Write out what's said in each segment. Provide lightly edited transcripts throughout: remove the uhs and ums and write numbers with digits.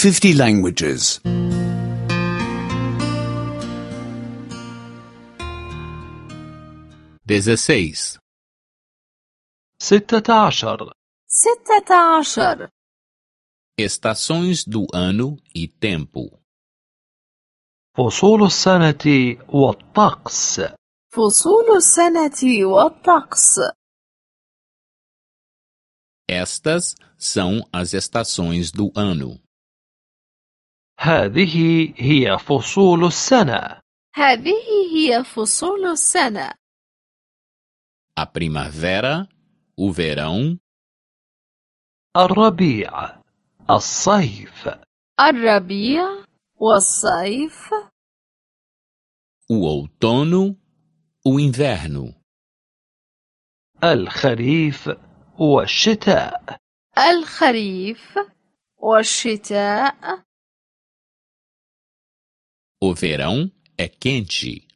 50 languages. 16. 16. 16. Estações do ano e tempo. فصول السنة والطقس. فصول السنة والطقس. Estas são as estações do ano. هذه هي فصول السنة. هذه هي فصول السنة. A primavera, o verão, الربيع، الصيف، الربيع والصيف، o outono, o inverno, الخريف والشتاء. الخريف والشتاء. o verão é quente,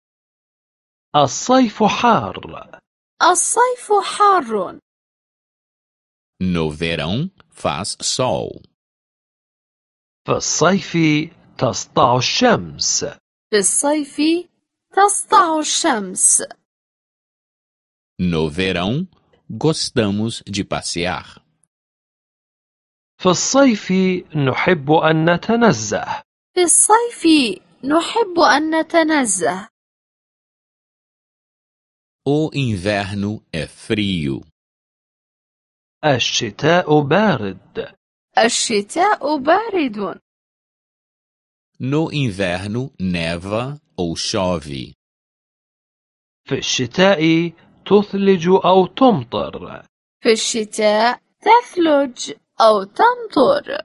الصيف حار. الصيف حار. no verão faz sol, في الصيف تسطع الشمس. في الصيف تسطع الشمس. no verão gostamos de passear, في الصيف نحب أن نتنزه. في الصيف نحب أن نتنزه. o inverno é frio, الشتاء بارد. الشتاء بارد. no inverno neva ou chove, في الشتاء تثلج أو تمطر. في الشتاء تثلج أو تمطر.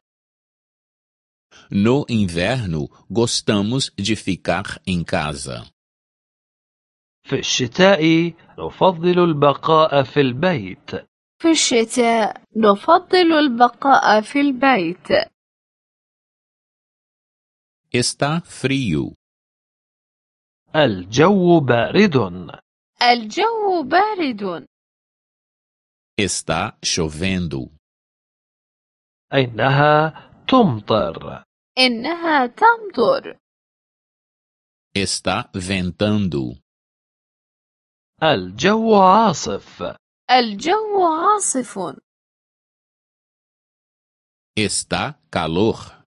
no inverno gostamos de ficar em casa, في الشتاء نفضل البقاء في البيت. في الشتاء نفضل البقاء في البيت. está frio, الجو بارد. الجو بارد. está chovendo, إنها تمطر. إنها تمطر. está ventando, الجو عاصف. الجو عاصف. está calor,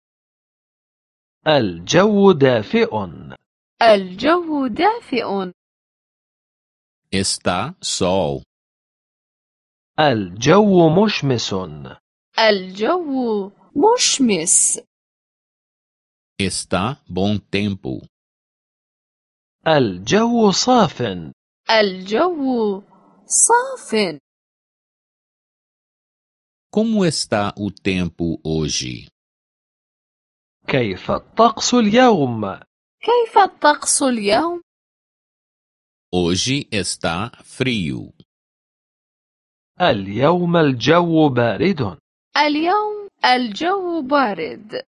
الجو دافئ. الجو دافئ. está sol, الجو مشمس. الجو مشمس. está bom tempo, الجو صاف. الجو صاف. como está o tempo hoje? كيف الطقس اليوم؟ كيف الطقس اليوم؟ Hoje está frio, اليوم الجو بارد. اليوم الجو بارد.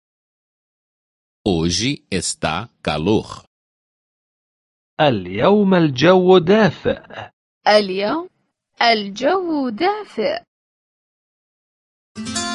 hoje está calor, اليوم الجو دافئ. اليوم الجو دافئ.